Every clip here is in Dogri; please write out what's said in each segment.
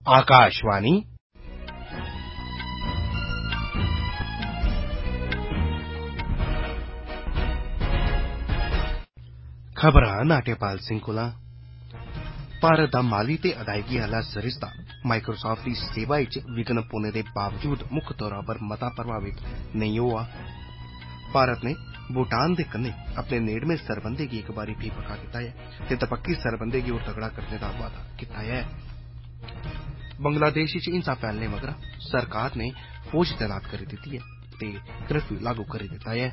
आकाशवाणी खबरां नाट्यपाल सिंह कोला। भारत दा माली ते अदायगी आह्ला सरिस्ता माइक्रोसाफ्ट दी सेवा च विघ्न पौने दे बावजूद मुक्ख तौरा पर मता प्रभावित नेईं होआ। भारत ने भूटान दे कन्नै अपने नेड़मे सरबंधें गी इक बारी फ्ही पक्का कीता ऐ ते दपक्खी सरबंधें गी होर तगड़ा करने दा वादा कीता ऐ। बंगलादेश च हिंसा फैलने मगरा सरकार ने फौज तैनात करी दित्ती ऐ ते कर्फ्यू लागू करी दित्ता ऐ।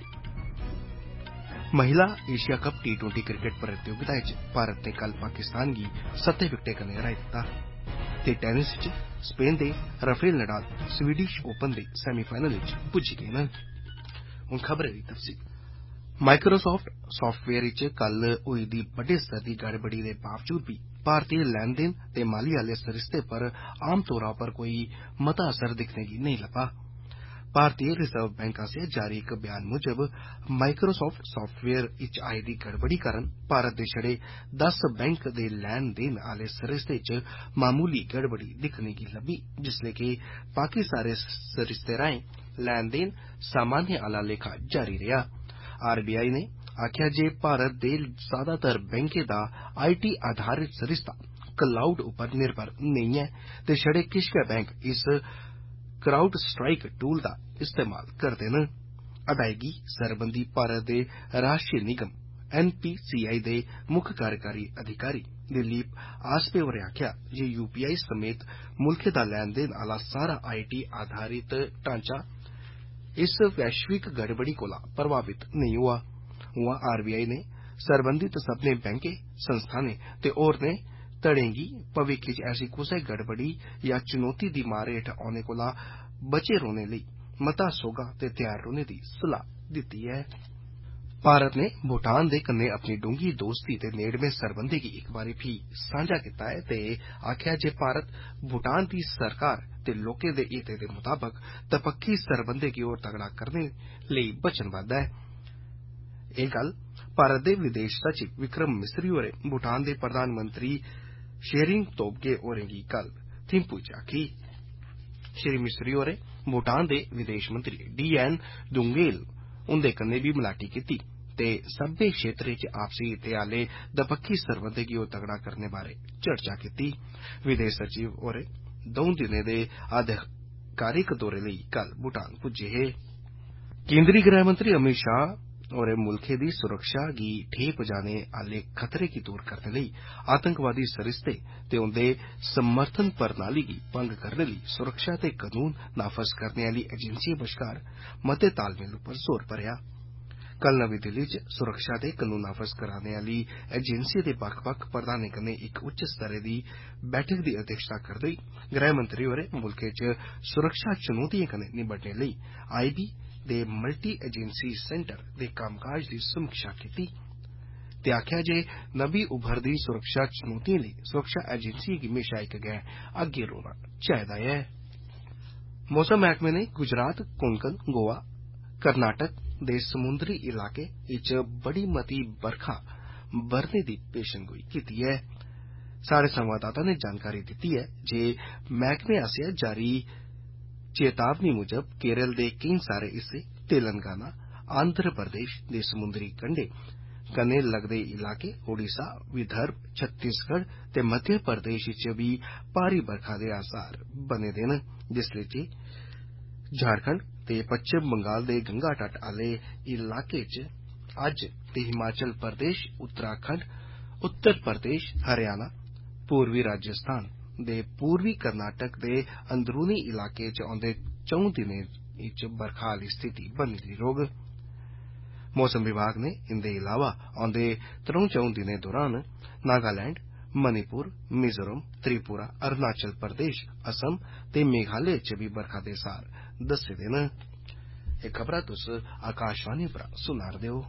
महिला एशिया कप T20 क्रिकेट प्रतियोगिता च भारत ने कल पाकिस्तान गी 7 विकेटें कन्नै हराई दित्ता ते टेनिस च स्पेन दे राफेल नडाल स्वीडिश ओपन दे सेमीफाइनल च पुज्जी गे न। हुन खबरें दी तफसील। माइक्रोसाफ्ट सॉफ्टवेयर च कल होई दी बड्डे स्तर दी गड़बड़ी दे बावजूद बी भारतीय लैन देन ते माली आह्ले सरिस्ते पर आम तौरा पर कोई मता असर दिक्खने गी नेईं लब्भा। भारतीय रिजर्व बैंक आसेआ जारी इक बयान मुजब माइक्रोसाफ्ट सॉफ्टवेयर च आई दी गड़बड़ी कारण भारत दे छड़े 10 बैंक दे लैन देन आह्ले सरिस्ते च मामूली गड़बड़ी दिक्खने गी लब्भी, जिसलै कि बाकी सारे सरिस्ते राएं लैन देन सामान्य आह्ला लेखा जारी रेहा। RBI ने आखेआ जे भारत दे ज्यादातर बैंकें दा IT आधारित सरिस्ता क्लाउड उप्पर निर्भर नेईं ऐ ते छड़े किश गै बैंक इस क्राउड स्ट्राइक टूल दा इस्तेमाल करदे न। अदायगी सरबंधी भारत दे राष्ट्रीय निगम NPCI दे मुक्ख कार्यकारी अधिकारी दिलीप आसपे होरें आखेआ जे UPI समेत मुल्खै दा लैन देन आह्ला सारा IT आधारित ढांचा इस वैश्विक गड़बड़ी कोला प्रभावित नेईं होआ। उआं RBI ने सरबंधित सब्भनें बैंकें, संस्थानें ते होरनें धड़ें गी भविक्ख च ऐसी कुसै गड़बड़ी या चुनौती दी मार हेठ औने कोला बचे रौह्ने लेई मता सौह्गा ते त्यार रौह्ने दी सलाह दित्ती ऐ। भारत ने भूटान दे कन्नै अपनी डूंगी दोस्ती ते नेड़मे सरबंधें गी इक बारी फ्ही सांझा कीता ऐ ते आखेआ जे भारत भूटान दी सरकार ते लोकें दे हितें दे मुताबक दपक्खी सरबंधें गी होर तगड़ा करने लेई वचनबद्ध ऐ। एह् गल्ल भारत दे विदेश सचिव विक्रम मिस्री होरें भूटान दे प्रधानमंत्री शेरिंग तोब्गे होरें गी कल थिम्पू च आखी। श्री मिस्री होरें भूटान दे विदेश मंत्री DN दुंगेल हुंदे कन्नै बी मलाटी कीती ते सब्बै क्षेत्रें च आपसी हितें आह्ले दपक्खी सरबंधें गी होर तगड़ा करने बारै चर्चा कीती। विदेश सचिव होरें 2 दिनें दे आधिकारिक दौरे लेई कल भूटान पुज्जे हे। केंद्री गृहमंत्री अमित शाह होरें मुल्खै दी सुरक्षा गी ठेह् पजाने आह्ले खतरे गी दूर करने लेई आतंकवादी सरिस्ते ते उंदे समर्थन प्रणाली गी भंग करने लेई सुरक्षा ते कनून नाफज करने आह्ली एजेंसिएं बश्कार मते तालमेल उप्पर जोर भरेआ। कल नमीं दिल्ली च सुरक्षा ते कनून नाफज कराने आह्ली एजेंसिएं दे बक्ख बक्ख प्रधानें कन्नै इक उच्च स्तरै दी बैठक दी अध्यक्षता करदे होई गृहमंत्री होरें मुल्खै च सुरक्षा चुनौतिएं कन्नै निबड़ने लेई IB दे मल्टी एजेंसी सेंटर दे कम्मकाज दी समीक्षा कीती ते आखेआ जे नमीं उभरदी सुरक्षा चुनौतिएं लेई सुरक्षा एजेंसिएं गी म्हेशा इक गैं अग्गे रौह्ना चाहिदा ऐ। मौसम मैह्कमे ने गुजरात, कोंकण, गोवा, कर्नाटक दे समुंदरी इलाके च बड़ी मती बरखा बरने दी पेशनगोई कीती ऐ। साढ़े संवाददाता ने जानकारी दित्ती ऐ जे मैह्कमे आसेआ जारी चेतावनी मुजब केरल दे केईं सारे हिस्से, तेलंगाना, आंध्र प्रदेश दे समुंदरी कंढे कन्नै लगदे इलाके, ओडिशा, विदर्भ, छत्तीसगढ़ ते मध्य प्रदेश च बी भारी बरखा दे आसार बने दे न, जिसलै जे झारखंड ते पच्छम बंगाल दे गंगा तट आह्ले इलाके च अज्ज ते हिमाचल प्रदेश, उत्तराखंड, उत्तर प्रदेश, हरियाणा, पूर्वी राजस्थान दे पूर्वी कर्नाटक दे अंदरूनी इलाके च औंदे 4 दिनें च बरखा आह्ली स्थिति बनी दी रौह्ग। मौसम विभाग ने इंदे इलावा औंदे 3-4 दिनें दौरान नागालैंड, मणिपुर, मिजोरम, त्रिपुरा, अरुणाचल प्रदेश, असम ते मेघालय च बी बरखा दे सार दस्से दे न। एह् खबरां तुस आकाशवाणी परा सुना'रदे ओ।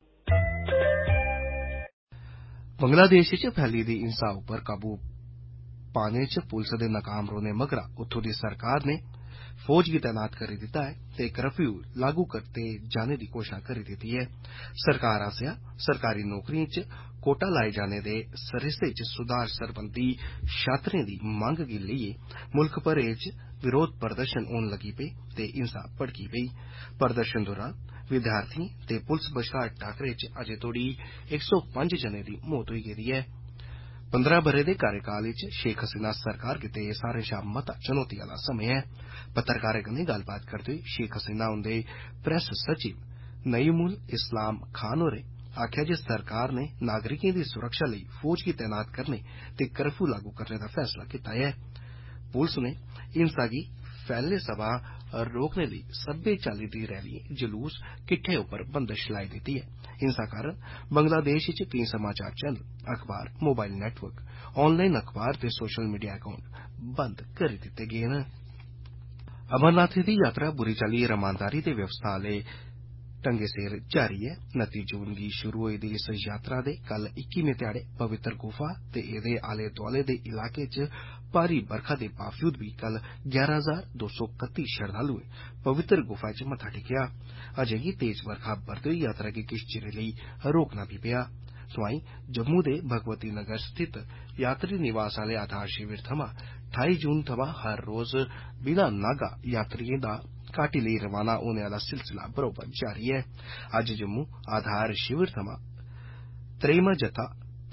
बंगलादेश च फैली दी हिंसा उप्पर काबू पाने च पुलस दे नाकाम रौह्ने मगरा उत्थूं दी सरकार ने फौज गी तैनात करी दित्ता ऐ ते कर्फ्यू लागू करते जाने दी घोषणा करी दित्ती ऐ। सरकार आसेआ सरकारी नौकरिएं च कोटा लाए जाने दे सरिस्ते च सुधार सरबंधी छात्रें दी मंग गी लेइयै मुल्ख भरै च विरोध प्रदर्शन होन लगी पे ते हिंसा भड़की पेई। प्रदर्शन दौरान विद्यार्थियें ते पुलस बश्कार टाकरे च अजें तोड़ी 105 जनें दी मौत होई गेदी ऐ। 15 ब'रे दे कार्यकाल च शेख हसीना सरकार गितै एह् सारें शा मता चुनौती आला समें ऐ। पत्रकारें कन्नै गल्लबात करदे होई शेख हसीना हुंदे प्रेस सचिव नईमुल इस्लाम खान होरें आखेआ जे सरकार ने नागरिकें दी सुरक्षा लेई फौज गी तैनात करने ते कर्फ्यू लागू करने दा फैसला कीता ऐ। पुलस ने हिंसा गी फैलने सवां रोकने लेई सब्बै चाल्ली दी रैलियें जुलूस किट्ठे उप्पर बंदश लाई दित्ती ऐ। हिंसा कारण बंगलादेश च केईं समाचार चैनल, अखबार, मोबाइल नेटवर्क, ऑनलाइन अखबार ते सोशल मीडिया अकाउंट बंद करी दित्ते गे न। अमरनाथ दी यात्रा बुरी चाल्ली रमानदारी ते व्यवस्था आले ढंगै सिर जारी ऐ। 29 जून गी शुरू होई दी इस यात्रा दे कल 21वें ध्याड़े पवित्र गुफा ते एदे आले दुआले दे इलाके च भारी बरखा दे बावजूद बी कल 11,231 श्रद्धालुएं पवित्र गुफा च मत्था टेकेआ। अजें गी तेज बरखा बरदे होई यात्रा गी किश चिरै लेई रोकना बी पेआ। तोआईं जम्मू दे भगवती नगर स्थित यात्री निवास आले आधार शिविर थमां 28 जून थमां हर रोज बिना नागा यात्रियें दा घाटी लेई रवाना होने आला सिलसिला बरोबर जारी ऐ। अज्ज जम्मू आधार शिविर थमां त्रेइमा जत्था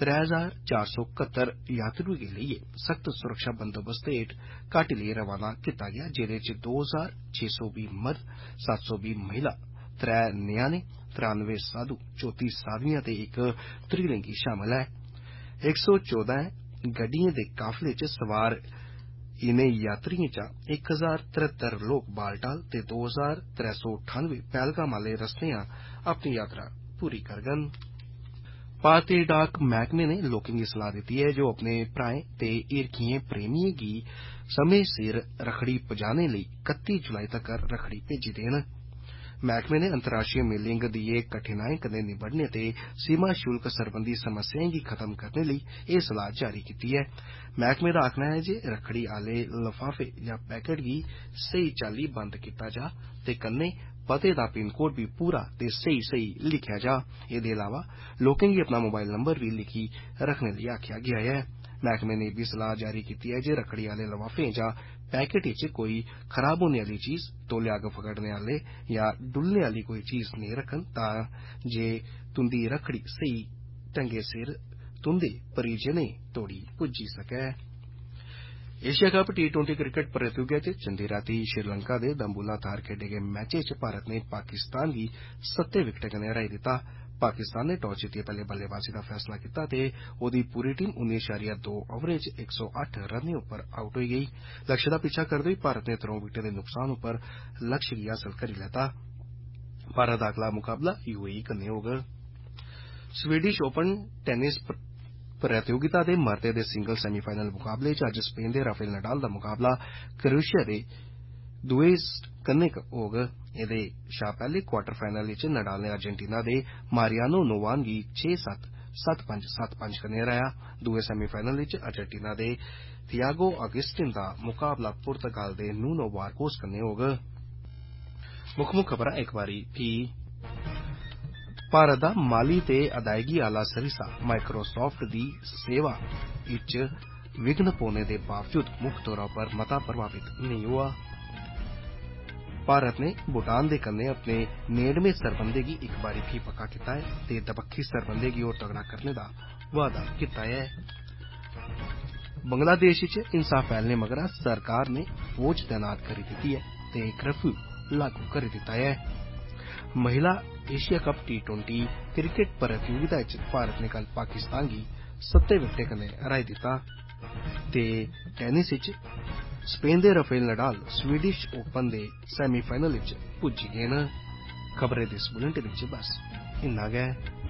3,471 यात्रुएं गी लेइयै सख्त सुरक्षा बंदोबस्त हेठ घाटी लेई रवाना कीता गेआ, जेदे च 2,620 मर्द, 720 महिला, 3 न्याणे, 93 साधु, 34 साधुआं ते इक त्रिलिंगी शामल ऐ। 114 गड्डियें दे काफले च सवार इनें यात्रियें चा 1,073 लोक बालटाल ते 2,398 पैहलगाम आले रस्तेयां अपनी यात्रा पूरी करङन। भारतीय डाक मैह्कमे ने लोकें गी सलाह दित्ती ऐ जे ओह् अपने भ्राएं ते हिरखियें प्रेमियें गी समें सिर रखड़ी पजाने लेई 31 जुलाई तक्कर रखड़ी भेजी देन। मैह्कमे ने अंतर्राष्ट्रीय मेलिंग दिए कठिनाइएं कन्नै निबड़ने ते सीमा शुल्क सरबंधी समस्याएं गी खत्म करने लेई एह् सलाह जारी कीती ऐ। मैह्कमे दा आखना ऐ जे रखड़ी आले लफाफे जां पैकेट गी सेही चाल्ली बंद कीता जा ते कन्नै पते दा पिन कोड बी पूरा ते सेही लिखेआ जा। एह्दे इलावा लोकें गी अपना मोबाइल नंबर बी लिखी रखने लेई आखेआ गेआ ऐ। मैह्कमे ने इब्बी सलाह जारी कीती ऐ जे रखड़ी आले लफाफे जां पैकेट च कोई खराब होने आली चीज, तौले अग्ग फगड़ने आले जां डुल्लने आली कोई चीज नेईं रखन तां जे तुंदी रखड़ी सेही ढंगै सिर तुंदे परिजनें तोड़ी पुज्जी सकै। एशिया कप T20 क्रिकेट प्रतियोगिता च जंदी रातीं श्रीलंका दे दम्बुल्ला थाह्र खेड्डे गे मैचै च भारत ने पाकिस्तान गी 7 विकेटें कन्नै हराई दित्ता। पाकिस्तान ने टॉस जित्तियै पैह्ले बल्लेबाजी दा फैसला कीता ते ओह्दी पूरी टीम 19.2 ओवरें च 108 रनें उप्पर आउट होई गेई। लक्ष्य दा पिच्छा करदे होई भारत ने 3 विकेटें दे नुकसान उप्पर लक्ष्य गी हासल करी लैता। भारत दा अगला मुकाबला UAE कन्नै होग। स्वीडिश ओपन टेनिस प्रतियोगिता दे मर्दें दे सिंगल सेमीफाइनल मुकाबले च अज्ज स्पेन दे राफेल नडाल दा मुकाबला क्रोएशिया दे दुएज कन्नै होग। एह्दे शा पैह्ले क्वार्टर फाइनल च नडाल ने अर्जेंटीना दे मारियानो नोवान गी 6-7, 7-5, 7-5 कन्नै हराया। दुए सेमीफाइनल च अर्जेंटीना दे थियागो अगस्टिन दा मुकाबला पुर्तगाल दे नूनो बारकोस कन्नै होग। मुक्ख खबरां इक बारी फ्ही। भारत दा माली ते अदायगी आला सरिस्ता माइक्रोसाफ्ट दी सेवा इच विघ्न पौने दे बावजूद मुक्ख तौरा पर मता प्रभावित नेईं होआ। भारत ने भूटान दे कन्नै अपने नेड़मे सरबंधें गी इक बारी फ्ही पक्का कीता ऐ ते दबक्खी सरबंधें गी होर तगड़ा करने दा वादा कीता ऐ। बंगलादेश च हिंसा फैलने मगरा सरकार ने फौज तैनात करी दित्ती ऐ ते कर्फ्यू लागू करी दित्ता ऐ। महिला एशिया कप T20 क्रिकेट प्रतियोगिता च भारत ने कल पाकिस्तान गी 7 विकेटें कन्नै हराई दित्ता ते टेनिस च स्पेन दे राफेल नडाल स्वीडिश ओपन दे सेमीफाइनल च पुज्जी गे न। खबरें दे इस बुलेटिन च बस इन्ना गै।